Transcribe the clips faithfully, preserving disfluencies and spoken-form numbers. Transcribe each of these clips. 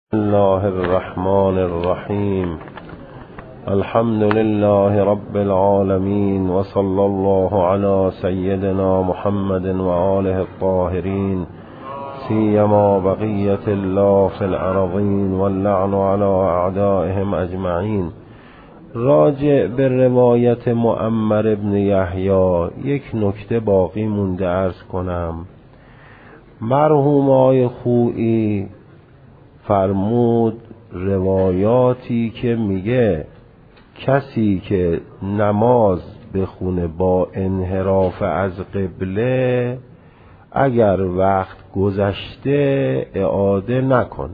بسم الله الرحمن الرحیم. الحمد لله رب العالمین و صلی الله علی سیدنا محمد و آله الطاهرین سیما بقیت الله فی الارضین واللعن علی اعدائهم اجمعین. راجع به روایت معمر ابن یحیی یک نکته باقی مونده عرض کنم. مرحوم آقای خویی فرمود روایاتی که میگه کسی که نماز بخونه با انحراف از قبله اگر وقت گذشته اعاده نکنه.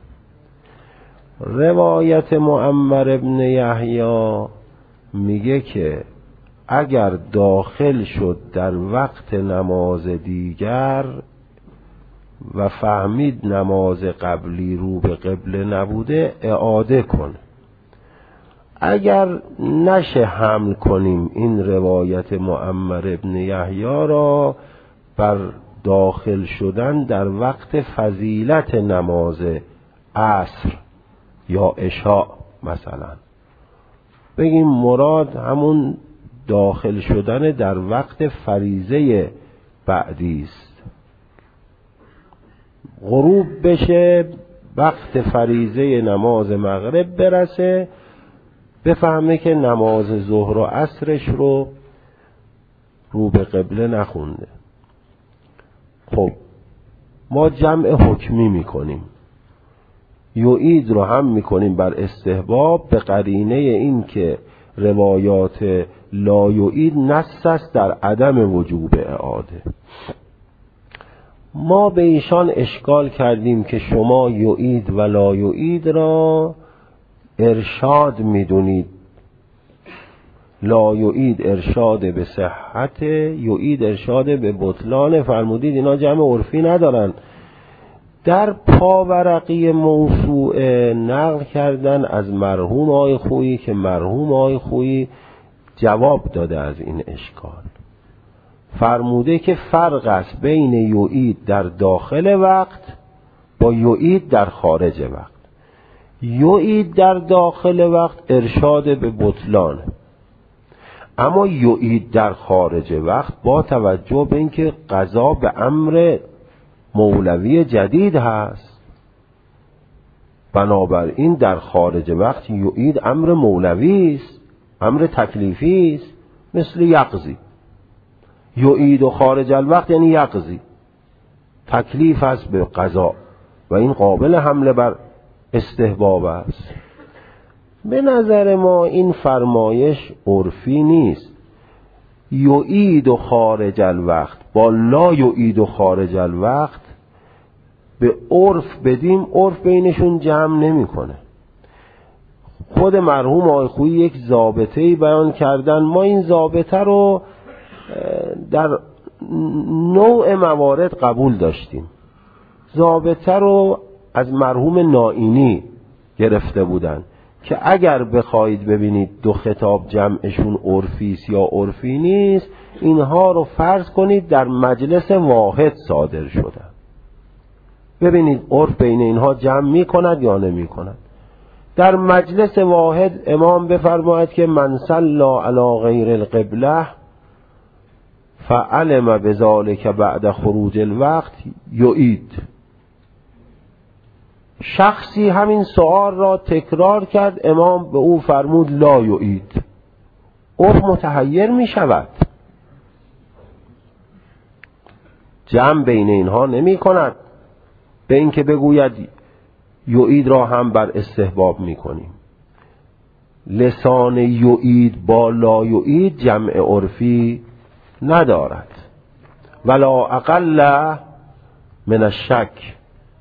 روایت معمر ابن یحیی میگه که اگر داخل شد در وقت نماز دیگر و فهمید نماز قبلی رو به قبله نبوده اعاده کن. اگر نشه حمل کنیم این روایت معمر ابن یحیی را بر داخل شدن در وقت فضیلت نماز عصر یا عشاء، مثلا بگیم مراد همون داخل شدن در وقت فریضه بعدی است. غروب بشه، وقت فریضه نماز مغرب برسه، بفهمه که نماز ظهر و عصرش رو رو به قبله نخونده. خب ما جمع حکمی میکنیم، یعید رو هم میکنیم بر استحباب به قرینه این که روایات لا یعید نص است در عدم وجوب اعاده. ما به ایشان اشکال کردیم که شما یعید و لا یعید را ارشاد میدونید، لا یعید ارشاد به صحت، یعید ارشاد به بطلان. فرمودید اینا جمع عرفی ندارن. در پاورقی موسوعه نقل کردن از مرحوم آقای خویی که مرحوم آقای خویی جواب داده از این اشکال. فرموده که فرق است بین یعید در داخل وقت با یعید در خارج وقت. یعید در داخل وقت ارشاد به بطلان، اما یعید در خارج وقت با توجه به اینکه قضا به امر مولوی جدید هست، بنابراین در خارج وقت یعید امر مولوی است، امر تکلیفی است، مثل یقضی. یعید و خارج الوقت یعنی یقضی، تکلیف است به قضا و این قابل حمله بر استحباب است. به نظر ما این فرمایش عرفی نیست. یعید و خارج الوقت با لا یعید و خارج الوقت به عرف بدیم، عرف بینشون جمع نمی کنه. خود مرحوم آقای خویی یک ضابطه‌ای بیان کردن، ما این ضابطه رو در نوع موارد قبول داشتیم. ضابطه رو از مرحوم نائینی گرفته بودن که اگر بخواید ببینید دو خطاب جمعشون عرفی است یا عرفی نیست، اینها رو فرض کنید در مجلس واحد صادر شده، ببینید عرف بین اینها جمع می کند یا نمی کند. در مجلس واحد امام بفرماید که من صلی علی غیر القبله فعلم بذالک بعد خروج الوقت یعید. شخصی همین سؤال را تکرار کرد، امام به او فرمود لا یعید. عرف متحیر می شود، جمع بین اینها نمی کند به اینکه بگوید یعید را هم بر استحباب می کنیم. لسان یعید با لا یعید جمع عرفی ندارد، ولا اقل من الشک.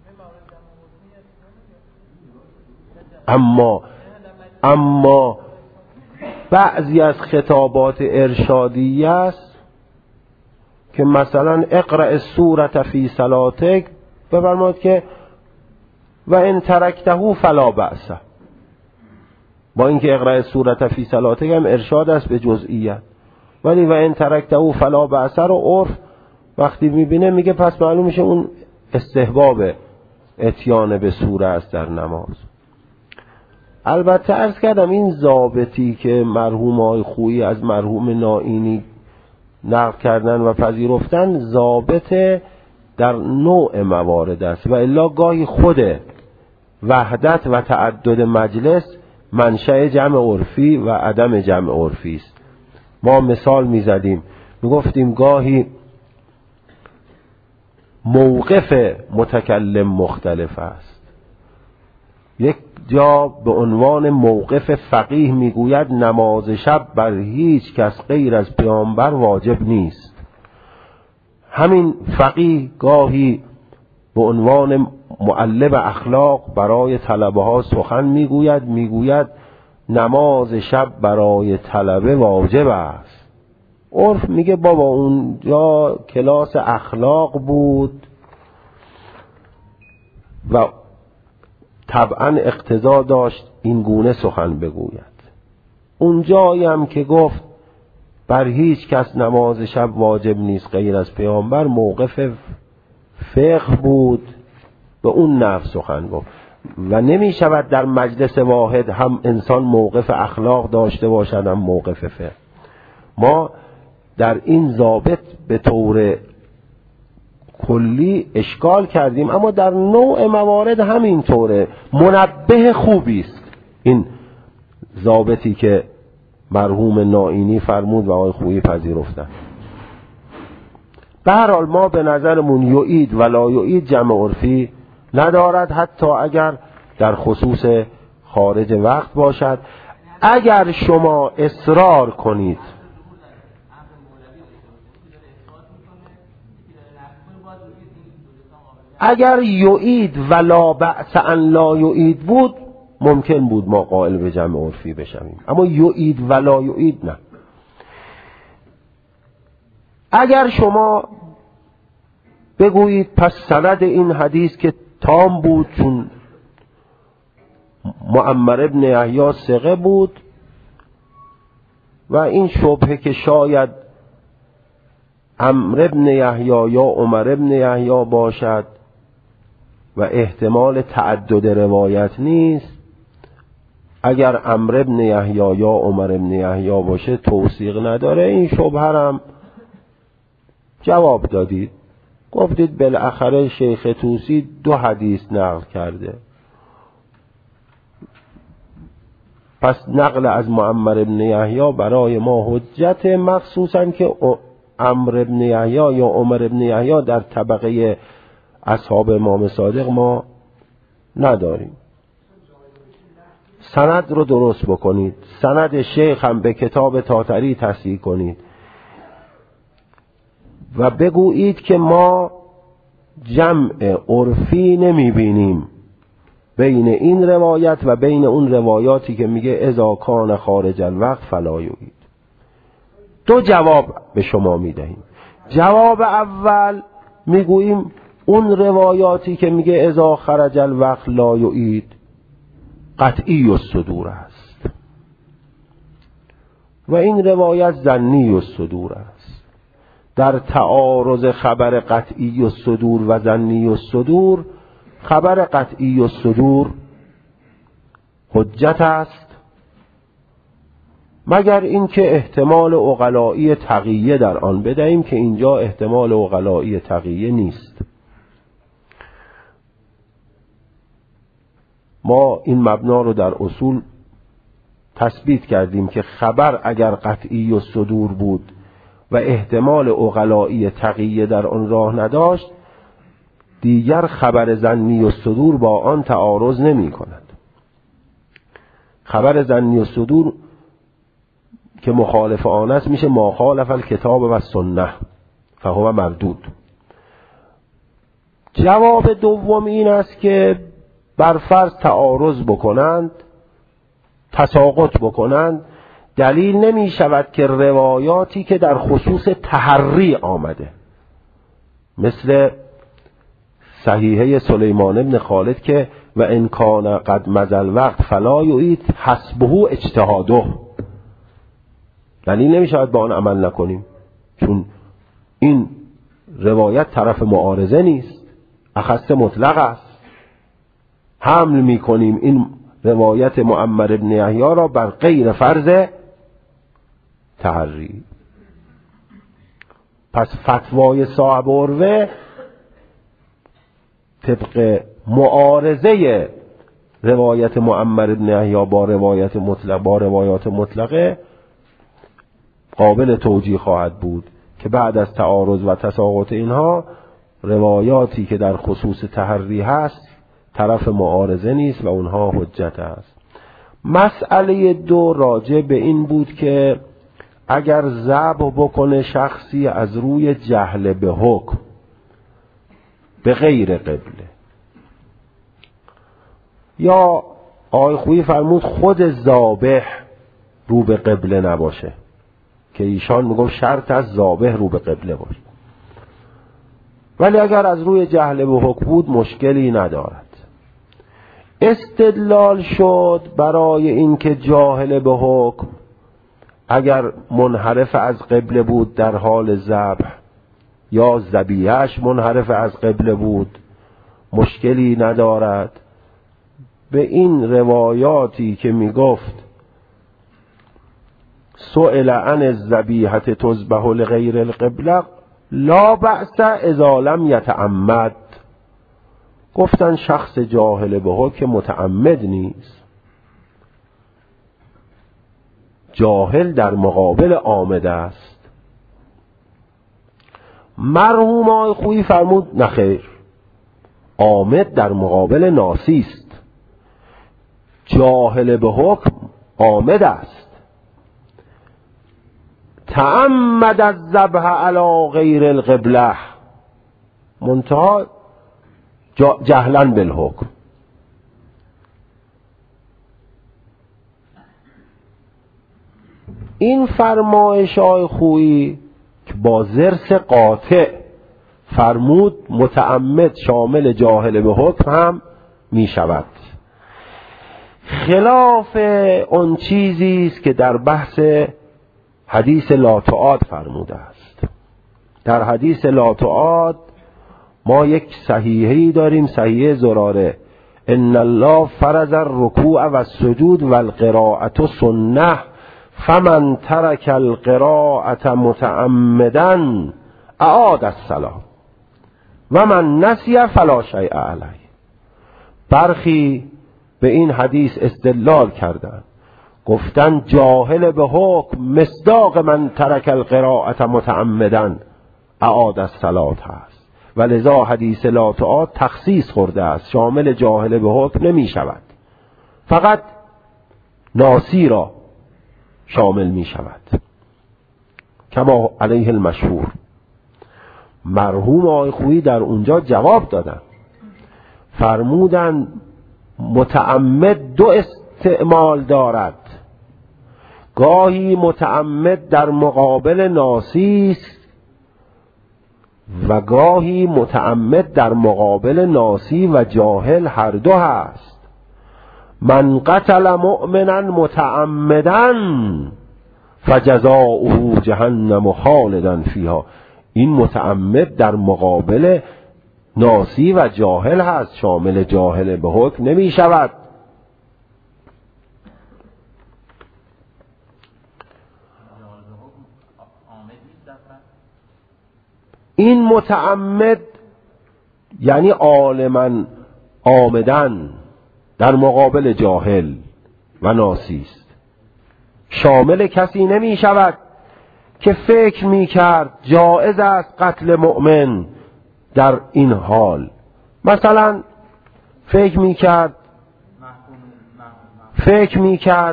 اما اما بعضی از خطابات ارشادیه است که مثلا اقرأ السورة فی صلاتک، بفرماید که و ان ترکته فلا بأس. با اینکه اقرأ السورة فی صلاتک هم ارشاد است به جزئیت، ولی و ان ترکته فلا بأس رو عرف وقتی میبینه میگه پس معلوم میشه اون استحبابه، اتیان به سوره است در نماز. البته عرض کردم این ضابطی که مرحوم آقای خویی از مرحوم نائینی نقل کردن و پذیرفتن ضابط در نوع موارد است و الا گاهی خود وحدت و تعدد مجلس منشأ جمع عرفی و عدم جمع عرفی است. ما مثال میزدیم میگفتیم گاهی موقف متکلم مختلف است. یک جا به عنوان موقف فقیه میگوید نماز شب بر هیچ کس غیر از پیامبر واجب نیست. همین فقیه گاهی به عنوان معلم اخلاق برای طلبه ها سخن میگوید میگوید نماز شب برای طلبه واجب است. عرف میگه بابا اونجا کلاس اخلاق بود و طبعا اقتضا داشت این گونه سخن بگوید. اونجایی هم که گفت بر هیچ کس نماز شب واجب نیست غیر از پیامبر موقف فقه بود، به اون نحو سخن گفت و نمی شود در مجلس واحد هم انسان موقف اخلاق داشته باشد هم موقف فقه. ما در این ضابط به طور کلی اشکال کردیم، اما در نوع موارد همین طوره. منبه خوبی است این ضابطی که مرحوم نائینی فرمود و آقای خویی پذیرفتن. به هر حال ما به نظرمون یعید ولا یعید جمع عرفی ندارد، حتی اگر در خصوص خارج وقت باشد. اگر شما اصرار کنید اگر یعید ولا بأس ان لا یعید بود ممکن بود ما قائل به جمع عرفی بشویم، اما یعید ولا یعید نه. اگر شما بگویید پس سند این حدیث که تام بود چون معمر ابن یحیی ثقه بود و این شبهه که شاید عمرو ابن یحیی یا عمر ابن یحیی باشد و احتمال تعدد روایت نیست، اگر عمرو ابن یحیی یا عمر ابن یحیی باشه توثیق نداره، این شبهه هم جواب دادید. گفتید بالاخره شیخ طوسی دو حدیث نقل کرده، پس نقل از معمر ابن یحیی برای ما حجت، مخصوصا که عمرو ابن یحیی یا عمر ابن یحیی در طبقه اصحاب امام صادق ما نداریم. سند رو درست بکنید، سند شیخ هم به کتاب تاتری تصحیح کنید و بگویید که ما جمع عرفی نمی بینیم بین این روایت و بین اون روایاتی که میگه اذا کان خارج الوقت فلا یعید. دو جواب به شما میدهیم. جواب اول میگوییم اون روایاتی که میگه اذا خرج الوقت لا یعید قطعی الصدور است و این روایت ظنی الصدور است. در تعارض خبر قطعی الصدور و ظنی الصدور، خبر قطعی الصدور حجت است مگر اینکه احتمال عقلائی تقیه در آن بدهیم که اینجا احتمال عقلائی تقیه نیست. ما این مبنا رو در اصول تثبیت کردیم که خبر اگر قطعی الصدور بود و احتمال عقلائی تقیه در آن راه نداشت، دیگر خبر ظنی الصدور با آن تعارض نمی کند. خبر ظنی الصدور که مخالف آن است میشه ما خالف الکتاب و سنه فهو مردود. جواب دوم این است که بر فرض تعارض بکنند، تساقط بکنند، دلیل نمی شود که روایاتی که در خصوص تحری آمده مثل صحیحه سلیمان ابن خالد که و ان کان قد مضى وقت فلا یعید حسبه اجتهاده، دلیل نمی شود با آن عمل نکنیم چون این روایت طرف معارضه نیست، اخص مطلق است. حمل میکنیم این روایت معمر ابن یحیی را بر غیر فرض تحری. پس فتوای صاحب عروه طبق معارضه روایت معمر ابن یحیی با روایت مطلق با روایات مطلقه قابل توجیه خواهد بود که بعد از تعارض و تساقط اینها روایاتی که در خصوص تحری هست طرف معارضه نیست و اونها حجت است. مسئله دو راجع به این بود که اگر ذبح بکنه شخصی از روی جهل به حکم به غیر قبله، یا آقای خویی فرمود خود ذابح رو به قبله نباشه، که ایشان میگفت شرط از ذابح رو به قبله باشه، ولی اگر از روی جهل به حکم بود مشکلی ندارد. استدلال شد برای اینکه جاهل به حکم اگر منحرف از قبله بود در حال ذبح یا ذبیحش منحرف از قبله بود مشکلی ندارد. به این روایاتی که می گفت سئل عن الذبیحة تذبح لغیر القبله لا بأس اذا لم یتعمد، گفتن شخص جاهل به حکم متعمد نیست، جاهل در مقابل آمده است. مرحوم آقای خویی فرمود نخیر، آمد در مقابل ناسی است، جاهل به حکم آمد است. تعمد الذبح علی غیر القبله منتها جهلا بالحکم. این فرمایش آقای خویی که با ضرس قاطع فرمود متعمد شامل جاهل به حکم هم می شود، خلاف اون چیزی است که در بحث حدیث لا تعاد فرموده است. در حدیث لا تعاد ما یک صحیحی داریم، صحیح زراره، ان الله فرض الرکوع و السجود و القراءة سنه فمن ترک القراءة متعمدا اعاد الصلاة و من نسی فلا شیء علیه. برخی به این حدیث استدلال کردند، گفتن جاهل به حکم مصداق من ترک القراءة متعمدا اعاد الصلاة هست و لذا حدیث لا تعاد تخصیص خورده است، شامل جاهل به حکم نمی شود، فقط ناسی را شامل می شود کما علیه المشهور. مرحوم آقای خویی در اونجا جواب دادن، فرمودن متعمد دو استعمال دارد، گاهی متعمد در مقابل ناسی است و گاهی متعمد در مقابل ناسی و جاهل هر دو هست. من قتل مؤمنا متعمدا فجزاؤه جهنم خالدا فیها، این متعمد در مقابل ناسی و جاهل هست، شامل جاهل به حکم نمی شود. این متعمد یعنی عالما آمدن در مقابل جاهل و ناسی است، شامل کسی نمی شود که فکر می کرد جایز است قتل مؤمن در این حال، مثلا فکر می کرد فکر می کرد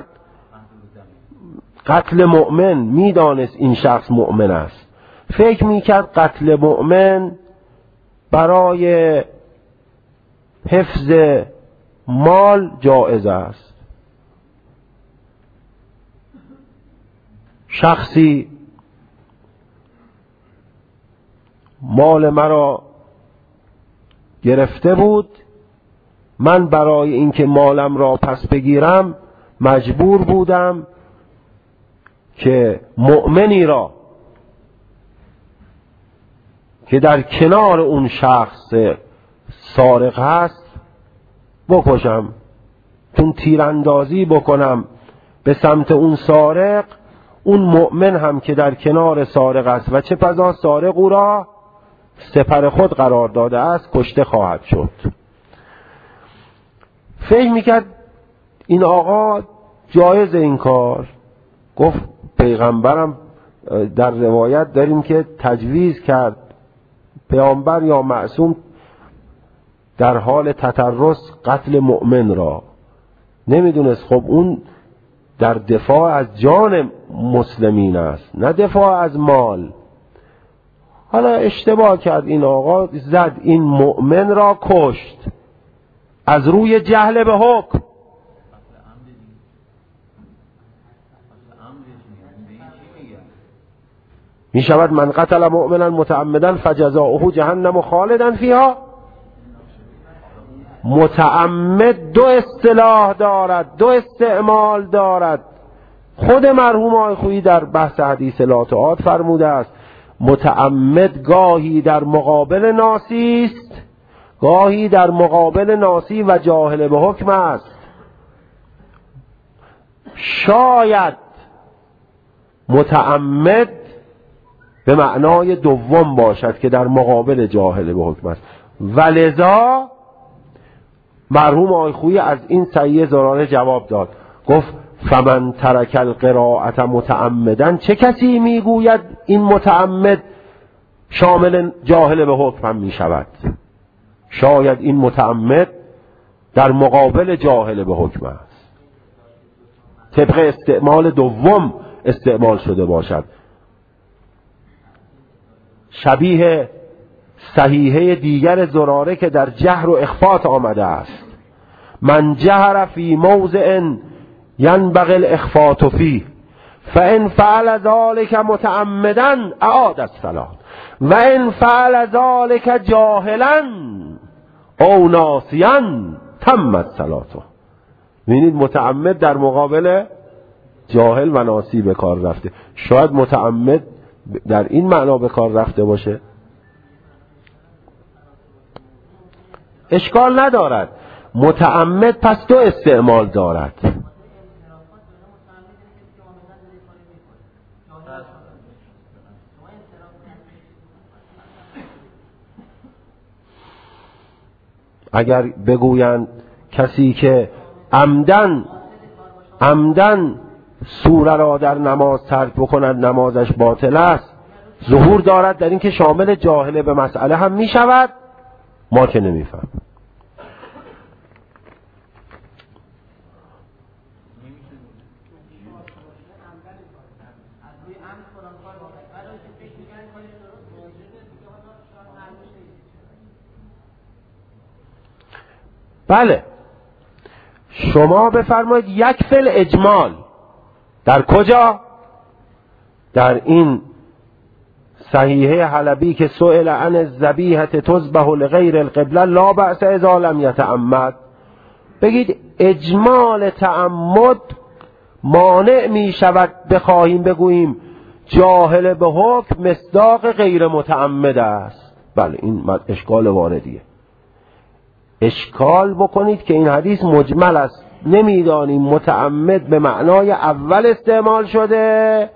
قتل مؤمن، می دانست این شخص مؤمن است، فکر می کرد قتل مؤمن برای حفظ مال جایز است. شخصی مال مرا گرفته بود، من برای اینکه مالم را پس بگیرم مجبور بودم که مؤمنی را که در کنار اون شخص سارق هست بکشم، چون تیراندازی بکنم به سمت اون سارق، اون مؤمن هم که در کنار سارق است و چه پزا سارق او را سپر خود قرار داده است کشته خواهد شد. فکر میکرد این آقا جایز این کار. گفت پیغمبرم در روایت داریم که تجویز کرد، پیامبر یا معصوم در حال تترس قتل مؤمن را. نمیدونست خب اون در دفاع از جان مسلمین است، نه دفاع از مال. حالا اشتباه کرد این آقا، زد این مؤمن را کشت از روی جهل به حکم. می شود من قتل مؤمنا متعمدا فجزاؤه جهنم خالدا فیها. متعمد دو اصطلاح دارد، دو استعمال دارد. خود مرحوم آیخویی در بحث حدیث لا تعاد فرموده است متعمد گاهی در مقابل ناسی است، گاهی در مقابل ناسی و جاهل به حکم است. شاید متعمد به معنای دوم باشد که در مقابل جاهل به حکم است، ولذا مرحوم آیخویی از این صحیح زراره جواب داد، گفت فمن ترک القراءة متعمدا، چه کسی میگوید این متعمد شامل جاهل به حکم هم می شود؟ شاید این متعمد در مقابل جاهل به حکم است، طبق استعمال دوم استعمال شده باشد. شبیه صحیحه دیگر زراره که در جهر و اخفات آمده است، من جهر فی موضع ینبغی الاخفات فیه فان فعل ذلك متعمدا اعاد الصلاة و ان فعل ذلك جاهلا او ناسیا تمت صلاته. ببینید متعمد در مقابل جاهل و ناسی به کار رفته. شاید متعمد در این معنا به کار رفته باشه، اشکال ندارد. متعمد پس دو استعمال دارد. اگر بگویند کسی که عمدن عمدن سوره را در نماز ترک بکند نمازش باطل است، ظهور دارد در این که شامل جاهل به مسئله هم می شود، ما که نمیفهم. بله شما بفرمایید یک فل اجمال در کجا؟ در این صحیحه حلبی که سئل عن الذبیحة تذبح لغیر القبله لا بأس اذا لم یتعمد. بگید اجمال تعمد مانع می شود بخواهیم بگوییم جاهل به حکم مصداق غیر متعمد است. بله این اشکال واردیه. اشکال بکنید که این حدیث مجمل است، نمیدانیم متعمد به معنای اول استعمال شده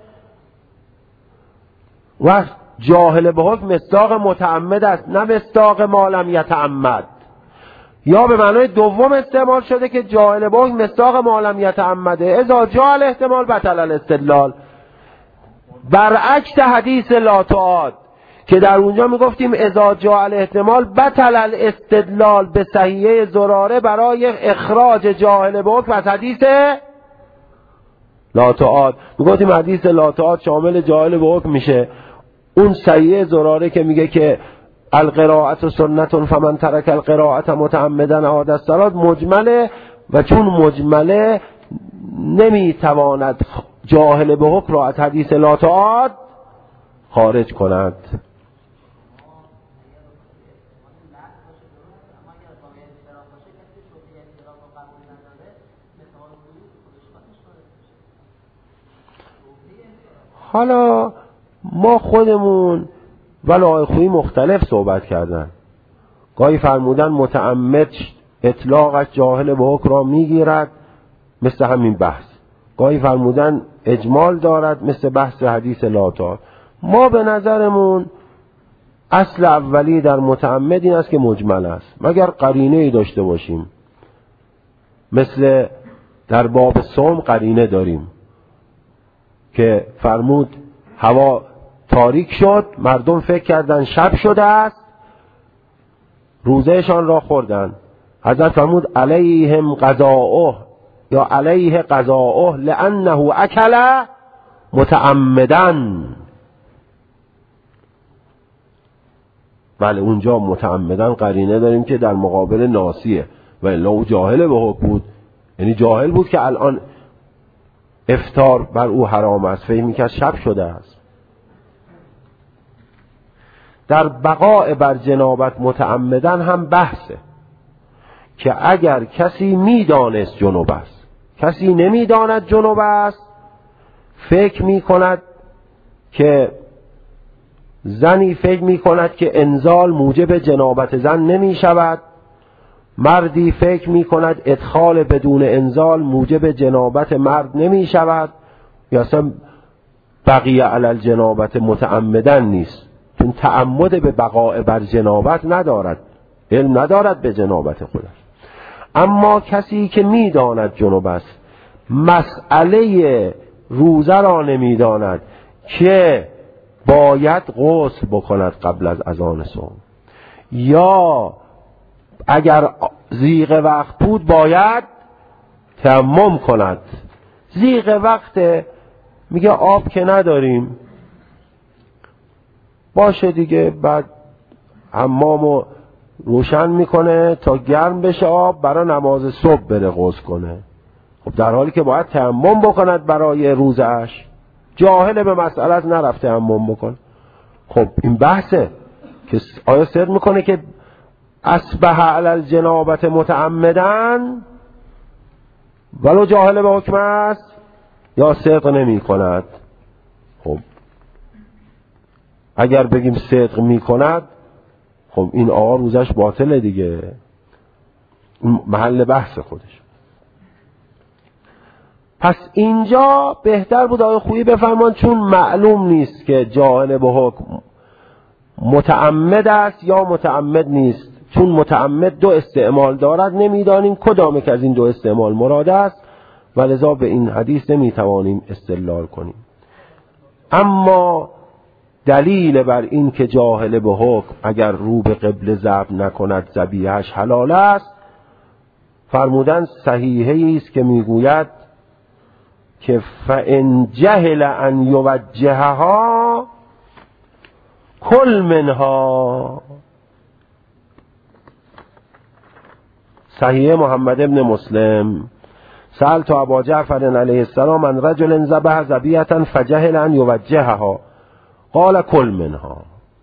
و جاهل به حکم مصداق متعمد است نه مصداق ما لم یتعمد، یا به معنای دوم استعمال شده که جاهل به حکم مصداق ما لم یتعمده. اذا جاء الاحتمال بطل الاستدلال. برعکس حدیث لا تعاد که در اونجا میگفتیم اذا جاء الاحتمال بطل الاستدلال به صحیحه زراره برای اخراج جاهل به حکم از حدیث لا تعاد. میگفتیم حدیث لا تعاد شامل جاهل به حکم میشه. اون صحیحه زراره که میگه که القراءة سنة فمن ترک القراءة متعمدا اعاد الصلاة مجمله، و چون مجمله نمیتواند جاهل به حکم را از حدیث لا تعاد خارج کند. حالا ما خودمون و آیخویی مختلف صحبت کردن. گاهی فرمودن متعمد اطلاقش جاهل به حکم را میگیرد، مثل همین بحث. گاهی فرمودن اجمال دارد، مثل بحث حدیث لاتار. ما به نظرمون اصل اولی در متعمد این است که مجمل است، مگر قرینه ای داشته باشیم. مثل در باب صوم قرینه داریم که فرمود هوا تاریک شد، مردم فکر کردن شب شده است، روزهشان را خوردن. حضرت فرمود علیهم قضاؤه یا علیه قضاؤه لانه اکل متعمدن. بله اونجا متعمدن قرینه داریم که در مقابل ناسیه، و الا او جاهل به حکم بود، یعنی جاهل بود که الان افطار بر او حرام است، فکر می‌کرد شب شده است. در بقاء بر جنابت متعمدن هم بحثه که اگر کسی میدانست جنوب است، کسی نمیداند جنوب است، فکر میکند که زنی فکر میکند که انزال موجب جنابت زن نمی شود، مردی فکر میکند ادخال بدون انزال موجب جنابت مرد نمی شود، یا اصلا بقیه علی الجنابت متعمدن نیست، چون تعمد به بقاء بر جنابت ندارد، علم ندارد به جنابت خودش. اما کسی که میداند جنوب است، مسئله روزه را نمیداند که باید غسل بکند قبل از اذان صبح، یا اگر ضیق وقت بود باید تیمم کند. ضیق وقت میگه آب که نداریم، باشه دیگه، بعد حمامو روشن میکنه تا گرم بشه آب، برای نماز صبح بره غسل کنه. خب در حالی که باید تیمم بکند برای روزش، جاهل به مسئله از نرفته تیمم بکن. خب این بحثه که آیا صدق میکنه که اصبح علی الجنابت متعمدن ولو جاهل به حکم است، یا صدق نمی کند؟ خب اگر بگیم صدق می کند، خب این آقا روزش باطله دیگه، محل بحث خودش. پس اینجا بهتر بود آقای خویی بفرمان، چون معلوم نیست که جاهل به حکم متعمد است یا متعمد نیست، چون متعمد دو استعمال دارد، نمیدانیم کدام که از این دو استعمال مراد است، و لذا به این حدیث نمیتوانیم استدلال کنیم. اما دلیل بر این که جاهل به حکم اگر رو به قبله ذبح نکند ذبیحش حلال است، فرمودن صحیحه است که میگوید که فَإِنْ جَهِلَ أَنْ يُوَجِّهَهَا کل منها. صحیح محمد ابن مسلم سألت ابا جعفر علیه السلام عن رجل ذبح ذبیحة فجهل أن يوجهها قال کل منها.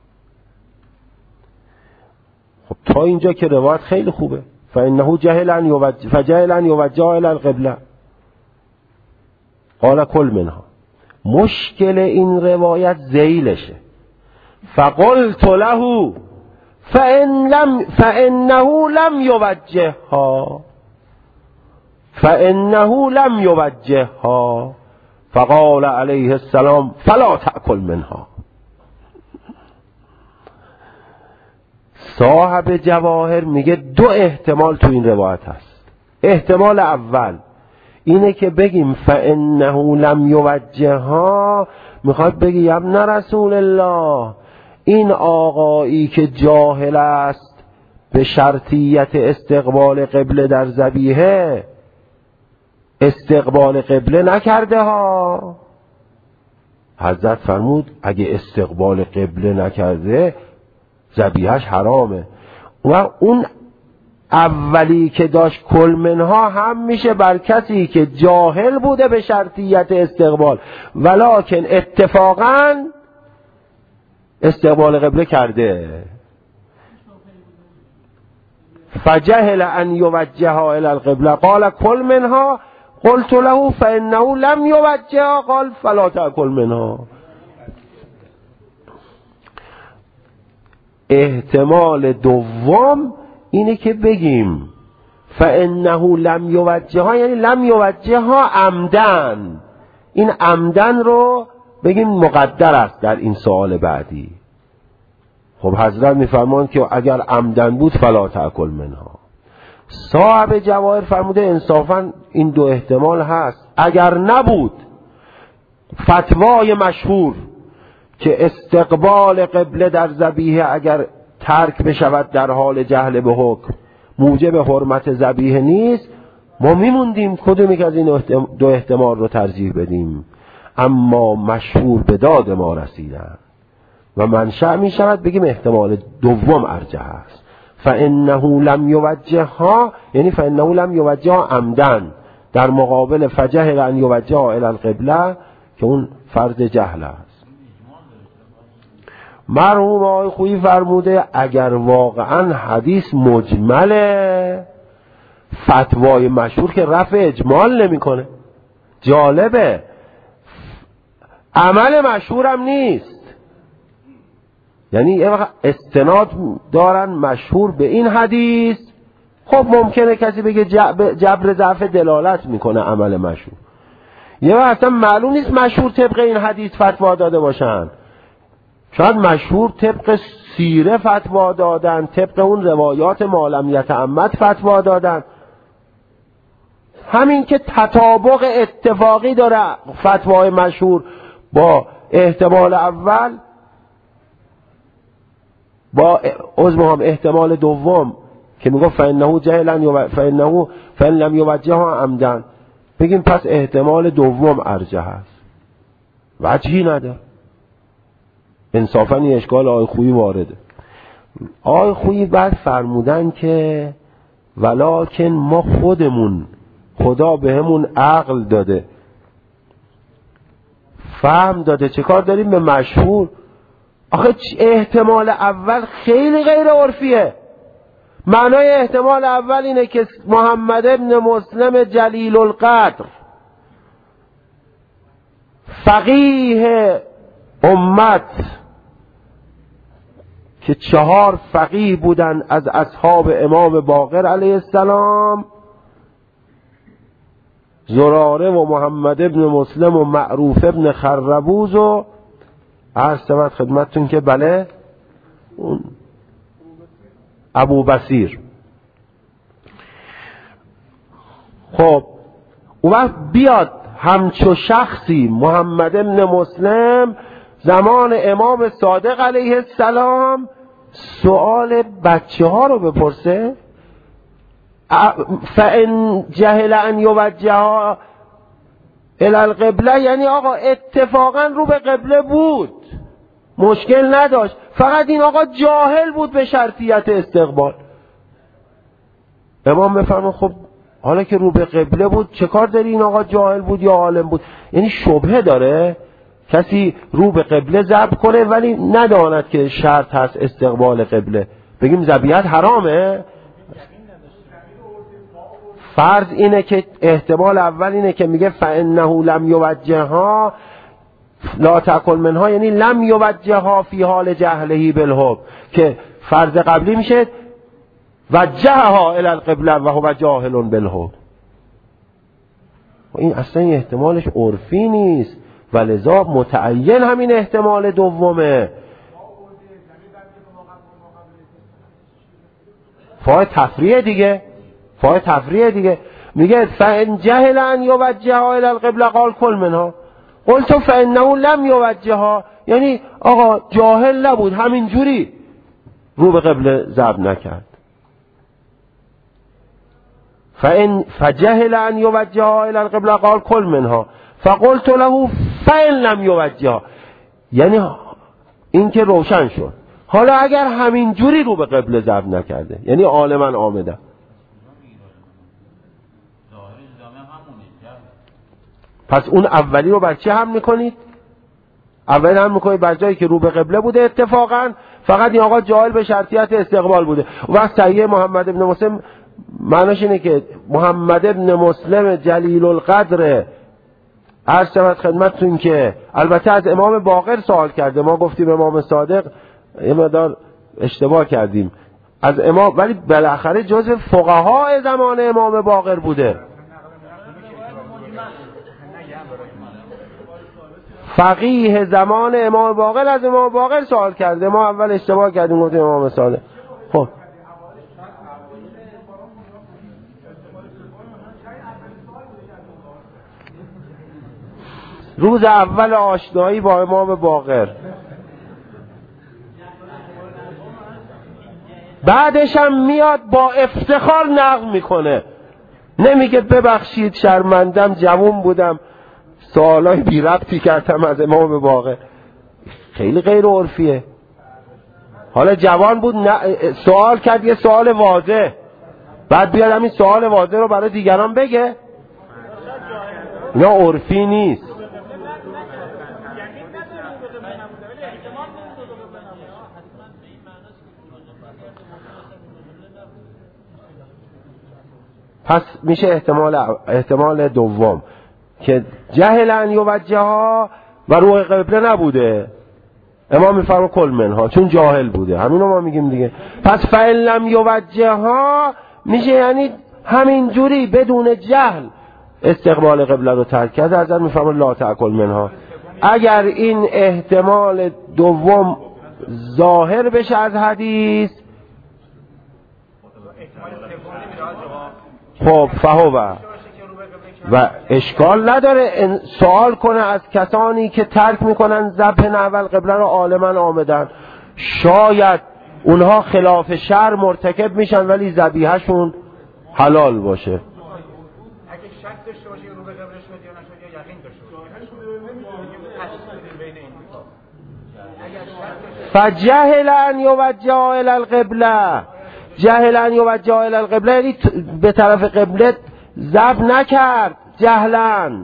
خب تا اینجا که روایت خیلی خوبه، فإنه جهل أن يوجه فجهل أن يوجه إلى القبلة قال کل منها. مشکل این روایت ذیلشه، فقلت له فإن لم فإنه لم يوجهها فإنه لم يوجهها فقال علیه السلام فلا تأکل منها. صاحب جواهر میگه دو احتمال تو این روایت هست. احتمال اول اینه که بگیم فإنه لم یوجهها، میخواد بگی یا ابن رسول الله، این آقایی که جاهل است به شرطیت استقبال قبله در ذبیحه، استقبال قبله نکرده ها. حضرت فرمود اگه استقبال قبله نکرده ذبیحش حرامه. و اون اولی که داشت کل منها هم میشه بر کسی که جاهل بوده به شرطیت استقبال، ولکن اتفاقا استقبال قبله کرده. فجهل ان یوجهها الى القبله قال کل منها قلت له فانه لم یوجهها قال فلا تأکل منها. احتمال دوم اینه که بگیم فانه لم یوجهها یعنی لم یوجهها عمدن. این عمدن رو بگیم مقدر است در این سوال بعدی. خب حضرت میفرمایند که اگر عمدن بود فلا تأکل منها. صاحب جواهر فرموده انصافا این دو احتمال هست. اگر نبود فتوای مشهور که استقبال قبله در ذبیحه اگر ترک بشود در حال جهل به حکم موجب حرمت ذبیحه نیست، ما میموندیم کدومی که از این دو احتمال رو ترجیح بدیم. اما مشهور به داد ما رسیدن و منشأ می شود بگیم احتمال دوم ارجح است. فانه لم یوجهها یعنی فانه لم یوجهها عمدن در مقابل فجهل ان یوجهها الی القبله که اون فرض جهل است. مرحوم آقای خویی فرموده اگر واقعا حدیث مجمله، فتوای مشهور که رفع اجمال نمیکنه. جالبه، عمل مشهورم نیست. یعنی یه وقت استناد دارن مشهور به این حدیث. خب ممکنه کسی بگه جبر ضعف دلالت میکنه عمل مشهور. یه وقت اصلا معلوم نیست مشهور طبق این حدیث فتوا داده باشن. شاید مشهور طبق سیره فتوا دادن، طبق اون روایات معلم یتعمد فتوا دادن. همین که تطابق اتفاقی داره فتوای مشهور با احتمال اول با عذر هم احتمال دوم که میگه فانه جهلا و فانه فان لم یوجهها عمدن، بگیم پس احتمال دوم ارجح است. وجهی نداره. انصافا این اشکال آقای خویی وارده. آقای خویی بعد فرمودن که ولکن ما خودمون خدا بهمون عقل داده، فهم داده، چه کار داریم به مشهور؟ آخه احتمال اول خیلی غیر عرفیه. معنای احتمال اول اینه که محمد ابن مسلم جلیل القدر فقیه امت که چهار فقیه بودن از اصحاب امام باقر علیه السلام، زراره و محمد ابن مسلم و معروف ابن خربوز و عرض شود خدمتتون که بله اون ابو بصیر. خب اون وقت بیاد همچو شخصی محمد ابن مسلم زمان امام صادق علیه السلام سؤال بچه ها رو بپرسه، فان جهل ان یوجهها الی القبله، یعنی آقا اتفاقا رو به قبله بود، مشکل نداشت، فقط این آقا جاهل بود به شرطیت استقبال. امام بفرما خب حالا که رو به قبله بود چه کار داری این آقا جاهل بود یا عالم بود؟ یعنی شبهه داره کسی رو به قبله ذبح کنه ولی نداند که شرط هست استقبال قبله، بگیم ذبیحت حرامه؟ فرض اینه که احتمال اول اینه که میگه فانه لم یوجهها لا تأکل منها، یعنی لم یوجهها فی حال جهلهی بالحکم، که فرض قبلی میشه وجهها الی القبله و هو جاهل بالحکم. این اصلا احتمالش عرفی نیست و لذا متعین همین احتمال دومه. فای تفریع دیگه، فای تفریع دیگه. میگه فان جهل ان یوجهها الی القبله قال کل منها، قلت فانه لم یوجهها، یعنی آقا جاهل نبود همین جوری رو به قبله ذبح نکرد. فان فجهل ان یوجهها الی القبله قال کل منها فقلت له فان لم یوجهها، یعنی این که روشن شد. حالا اگر همین جوری رو به قبله ذبح نکرده، یعنی عالما آمده، پس اون اولی رو بر چه هم میکنید؟ اولی هم میکنید بر جایی که رو به قبله بوده اتفاقا، فقط این آقا جاهل به شرطیت استقبال بوده. و وقت صحیح محمد ابن مسلم معناش اینه که محمد ابن مسلم جلیل القدر عرض شود خدمتتون که البته از امام باقر سوال کرده، ما گفتیم امام صادق، یه مقدار اشتباه کردیم، از امام، ولی بالاخره جزء فقهای زمان امام باقر بوده. فقیه زمان امام باقر از امام باقر سوال کرده. ما اول اشتباه کردیم گفتیم امام صادق. خب روز اول آشنایی با امام باقر، بعدش هم میاد با افتخار نقل میکنه، نمیگه ببخشید شرمندم جوون بودم سوالای بی ربطی کردم از امام باقر. خیلی غیر عرفیه. حالا جوان بود سوال کرد یه سوال واضح، بعد بیاد همین سوال واضح رو برای دیگران بگه، اینا عرفی نیست. پس میشه احتمال احتمال دوم که جهلن یوجهها و روح قبله نبوده، امام میفرما کل منها، چون جاهل بوده. همینو ما میگیم دیگه. پس فإن لم یوجهها میشه یعنی همین جوری بدون جهل استقبال قبله رو ترک کرد. حضرت میفرما لا تأکل منها. اگر این احتمال دوم ظاهر بشه از حدیث، خب فهو و اشکال نداره سوال کنه از کسانی که ترک میکنن ذبح نحو القبله رو عالما آمدن، شاید اونها خلاف شرع مرتکب میشن ولی ذبیحه‌شون حلال باشه. اگه شک داشته باشه رو به قبله شد یا نشد یا یقین داشته باشه، فجهل ان یوجه الی القبله، جهل ان یوجه الی القبله یعنی به طرف قبله ذبح نکرد جهلن.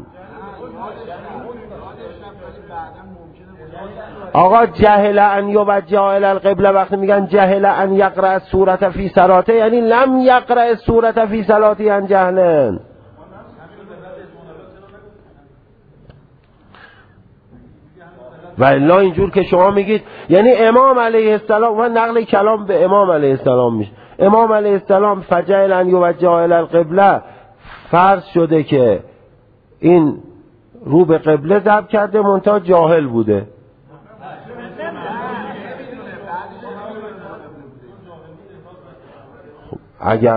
آقا جهل ان یوجه الی القبله وقتی میگن جهل ان یقرأ السورة فی صلاته یعنی لم یقرأ السورة فی صلاته عن جهلن. و الا اینجور که شما میگید یعنی امام علیه السلام، و نقل کلام به امام علیه السلام میشه، امام علیه السلام فجعل ان یوجه الی القبله فرض شده که این رو به قبله ذبح کرده منتها جاهل بوده. خب اگر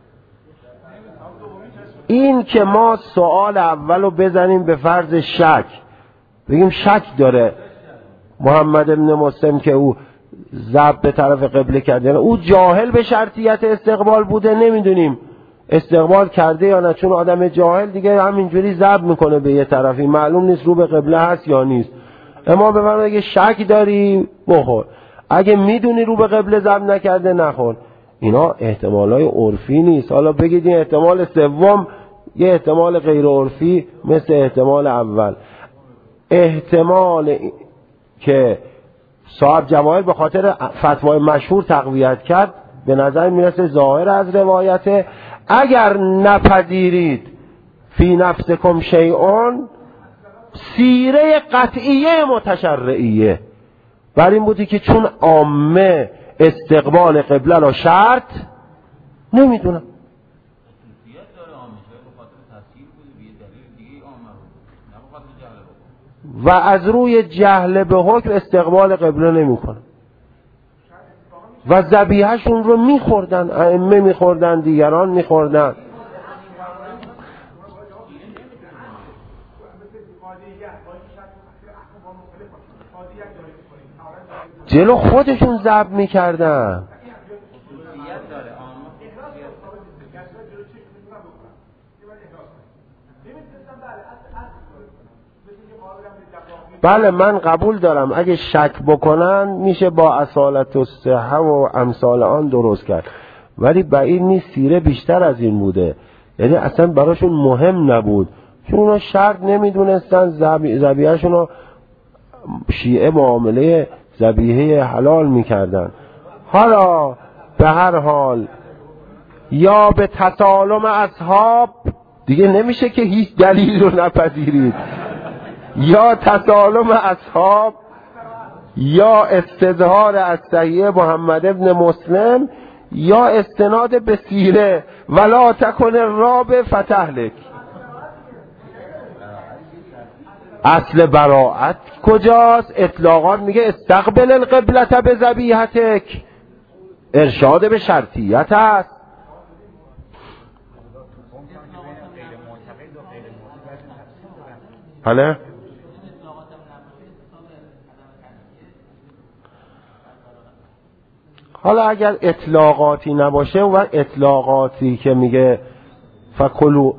این که ما سوال اول رو بزنیم به فرض شک، بگیم شک داره محمد ابن مسلم که او ذبح به طرف قبله کرده، او جاهل به شرطیت استقبال بوده، نمیدونیم استقبال کرده یا نه، چون آدم جاهل دیگه همینجوری ذبح میکنه به یه طرفی، معلوم نیست رو به قبله هست یا نیست. اما بفرمایید اگه شک داری بخور، اگه میدونی رو به قبله ذبح نکرده نخور. اینا احتمالای عرفی نیست. حالا بگید این احتمال سوم یه احتمال غیر عرفی مثل احتمال اول. احتمال که صاحب جواهر به خاطر فتوای مشهور تقویت کرد به نظر میرسه ظاهر از روایته. اگر نپذیرید فی نفسکم شیئون، سیره قطعیه متشرعیه بر این بودی که چون عامه استقبال قبله را شرط نمیدونم و از روی جهل به حکم استقبال قبله نمیکنه و ذبیحه‌شون رو میخوردن، ائمه میخوردن، دیگران میخوردن. جلو خودشون ذبح میکردن. بله من قبول دارم اگه شک بکنن میشه با اصالت و صحه و امثال آن درست کرد، ولی بعید نیست سیره بیشتر از این بوده، یعنی اصلا براشون مهم نبود چون اونا شرط نمیدونستن، ذبیحه‌شون رو شیعه معامله ذبیحه حلال میکردن. حالا به هر حال یا به تسالم اصحاب دیگه نمیشه که هیچ دلیل رو نپذیرید، یا تسالم اصحاب یا استظهار از صحیح محمد ابن مسلم یا استناد به سیره ولا تکن راب فتهلک. اصل براعت کجاست؟ اطلاقات میگه استقبل القبلت به ذبیحتک، ارشاد به شرطیت است. بله حالا اگر اطلاقاتی نباشه و اطلاقاتی که میگه فکلوا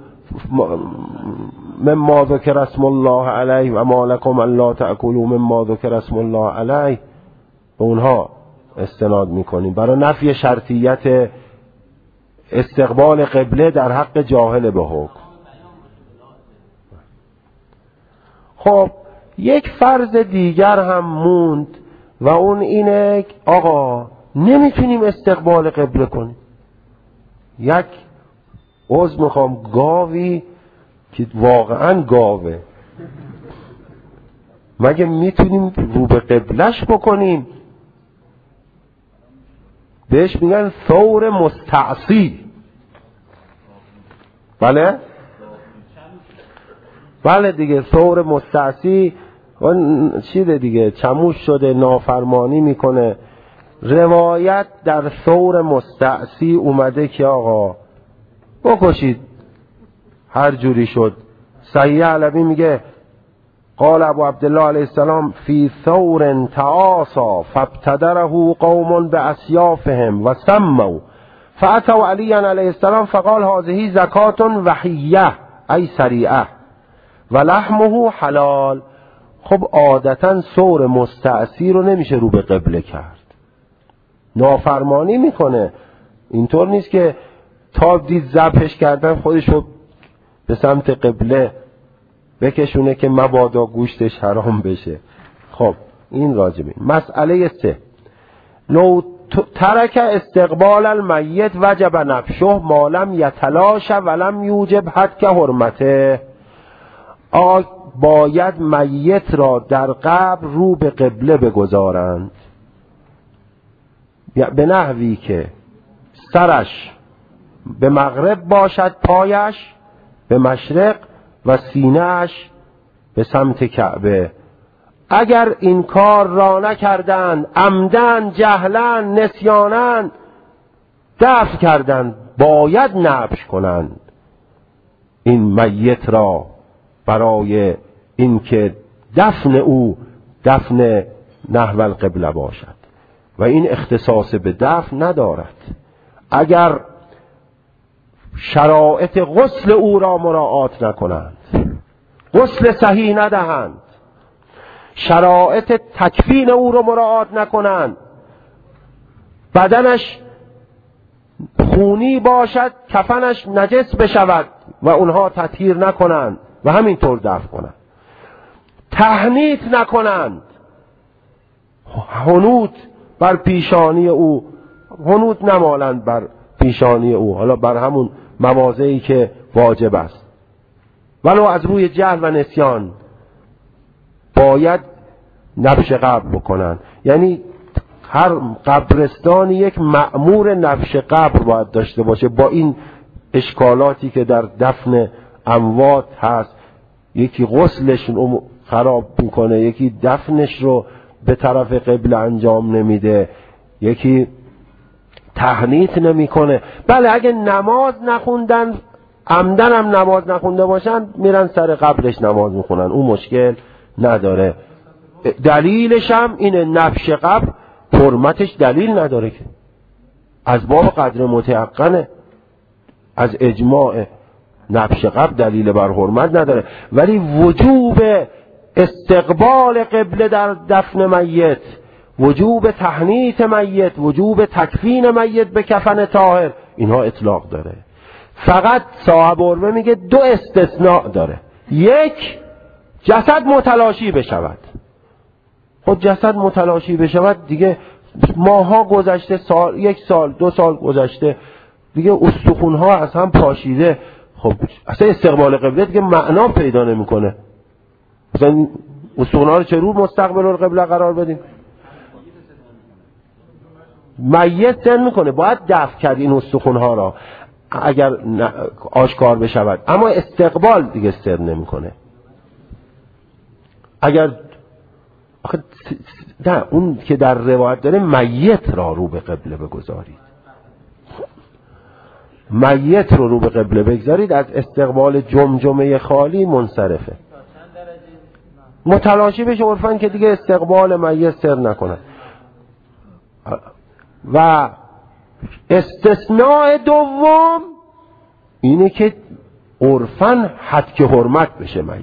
مما ذکر اسم الله علیه و ما لکم الا تأکلوا مما ذکر اسم الله علیه، به اونها استناد میکنیم برای نفی شرطیت استقبال قبله در حق جاهل به حکم. خب یک فرض دیگر هم موند و اون اینه آقا نمیتونیم استقبال قبله کنیم. یک عضو میخوام گاوی که واقعا گاوه، مگه میتونیم رو به قبلش بکنیم؟ بهش میگن ثور مستعصی. بله بله دیگه ثور مستعصی چیه دیگه، چموش شده نافرمانی میکنه. روایت در ثور مستعصی اومده که آقا بکشید هر جوری شد. صحیح علوی میگه قال ابو عبدالله علیه السلام فی ثور تعاصا فابتدره قوم باسیافهم و سموا فاتوا علی علیه السلام فقال هذه زکات وحیه ای سریعه و لحمه حلال. خب عادتا ثور مستعصی رو نمیشه رو به قبله کرد، نافرمانی میکنه. اینطور نیست که تا دید ذبحش کردن خودشو به سمت قبله بکشونه که مبادا گوشتش حرام بشه. خب این راجبه. مسئله سه، لو ترک استقبال المیت وجب نفشه ما لم یتلاش ولم یوجب حد که حرمته. آقا باید میت را در قبر رو به قبله بگذارند به نحوی که سرش به مغرب باشد، پایش به مشرق و سینه‌اش به سمت کعبه. اگر این کار را نکردند، عمدن جهلن نسیانن دفع کردند، باید نبش کنند این میت را برای اینکه دفن او دفن نحو القبله باشد و این اختصاص به دفن ندارد. اگر شرایط غسل او را مراعات نکنند، غسل صحیح ندهند، شرایط تکفین او را مراعات نکنند، بدنش خونی باشد کفنش نجس بشود و اونها تطهیر نکنند و همینطور دفن کنند، تحنیط نکنند، حنوط بر پیشانی او حنوط نمالند بر پیشانی او، حالا بر همون مواضعی که واجب است، ولو از روی جهل و نسیان باید نبش قبر بکنن. یعنی هر قبرستانی یک مأمور نبش قبر باید داشته باشه. با این اشکالاتی که در دفن اموات هست، یکی غسلش رو خراب میکنه، یکی دفنش رو به طرف قبله انجام نمیده، یکی تحنیط نمیکنه. بله اگه نماز نخوندن، عمدن هم نماز نخونده باشن، میرن سر قبرش نماز میخونن، اون مشکل نداره. دلیلش هم اینه، نبش قبر حرمتش دلیل نداره که، از باب قدر متيقنه، از اجماع نبش قبر دلیل بر حرمت نداره. ولی وجوب استقبال قبله در دفن میت، وجوب تحنیط میت، وجوب تکفین میت به کفن طاهر، اینها اطلاق داره. فقط صاحب عربه میگه دو استثناء داره. یک، جسد متلاشی بشود. خود جسد متلاشی بشود دیگه ماها گذشته، سال، یک سال دو سال گذشته دیگه، استخونها از هم پاشیده، خب اصلا استقبال قبله دیگه معنا پیدا نمیکنه. مثلا استخونها رو چرور مستقبل القبله قرار بدیم؟ میت سر میکنه، باید دفع کرد این استخونها را اگر آشکار بشود، اما استقبال دیگه سر نمیکنه. اگر آخه نه، اون که در روایت داره میت را رو به قبله بگذارید، میت رو رو به قبله بگذارید، از استقبال جمجمه خالی منصرفه. متلاشی بشه عرفاً که دیگه استقبال میت سر نکنه. و استثناء دوم اینه که عرفاً حد که حرمت بشه میت.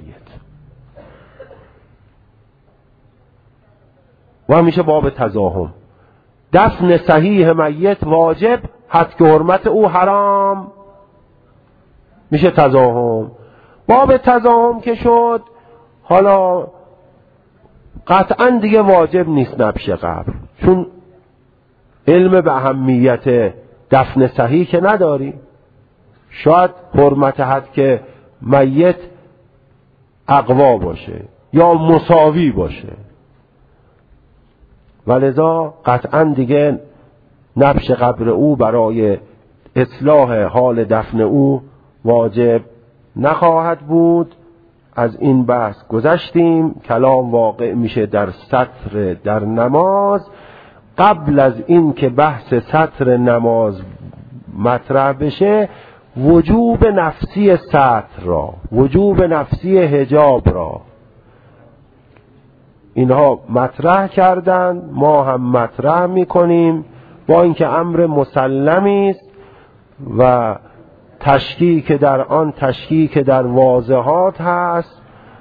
و همیشه باب تزاحم، دفن صحیح میت واجب، حد که حرمت او حرام، میشه تزاحم. باب تزاحم که شد، حالا قطعا دیگه واجب نیست نبش قبر، چون علم به اهمیت دفن صحیح که نداری. شاید حرمت حد که میت اقوا باشه یا مساوی باشه، ولذا قطعا دیگه نبش قبر او برای اصلاح حال دفن او واجب نخواهد بود. از این بحث گذشتیم. کلام واقع میشه در سطر در نماز. قبل از این که بحث سطر نماز مطرح بشه، وجوب نفسی سطر را، وجوب نفسی حجاب را اینها مطرح کردند، ما هم مطرح میکنیم، با اینکه امر مسلمی است و تشکیک در آن تشکیک در واضحات هست،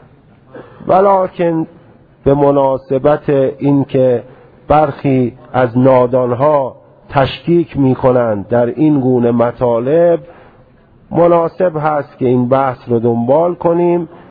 ولکن به مناسبت اینکه برخی از نادانها تشکیک میکنند در این گونه مطالب، مناسب هست که این بحث رو دنبال کنیم